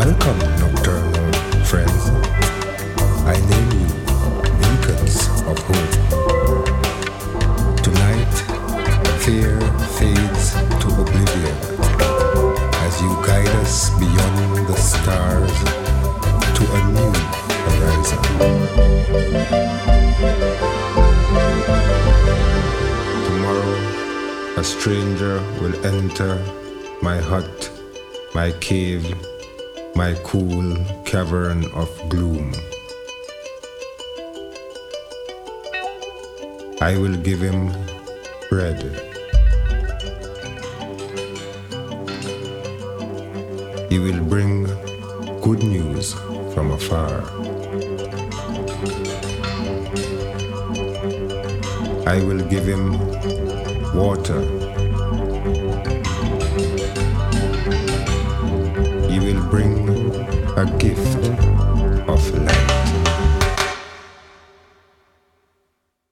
Welcome, nocturnal friends. I name you beacons of hope. Tonight, fear fades to oblivion as you guide us beyond the stars to a new horizon. Tomorrow, a stranger will enter my hut, my cave, my cool cavern of gloom. I will give him bread. He will bring good news from afar. I will give him water. He will bring a gift of life.